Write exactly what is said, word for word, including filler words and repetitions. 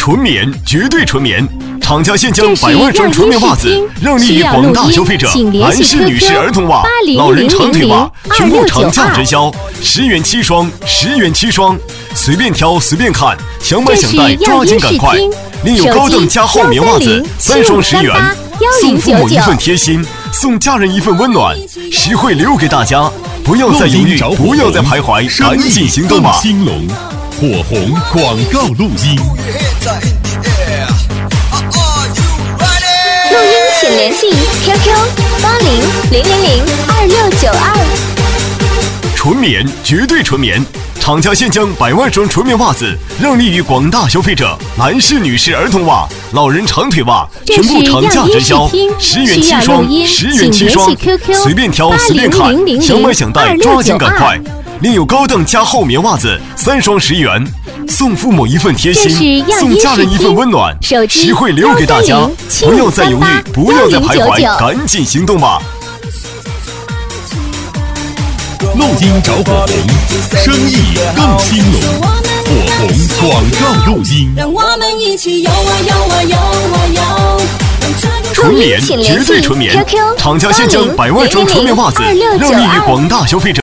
纯棉，绝对纯棉。厂家现将百万双纯棉袜子让利于广大消费者。男士、女士、儿童袜、老人长腿袜，全部厂价直销，十元七双，十元七双，随便挑随便看，想买想带抓紧赶快！另有高档加厚棉袜子三双十元，送父母一份贴心，送家人一份温暖，实惠留给大家，不要再犹豫，不要再徘徊，赶紧行动吧！ 兴隆火红广告录音。 录音请联系 Q Q 八零零零零二六九二。 纯棉，绝对纯棉。厂家现将百万双纯棉袜子让利于广大消费者。男士、女士、儿童袜、老人长腿袜，全部厂价直销，十元七双，十元七双，随便挑随便看，想买想带抓紧赶快！另有高档加厚棉袜子三双十元，送父母一份贴心，送家人一份温暖，实惠留给大家，不要再犹豫，不要再徘徊，赶紧行动吧！ 录音找火红，生意更兴隆。火红广告录音。 让我们一起游啊游啊游啊游。 纯棉，绝对纯棉。厂家现将百万双纯棉袜子让利于广大消费者。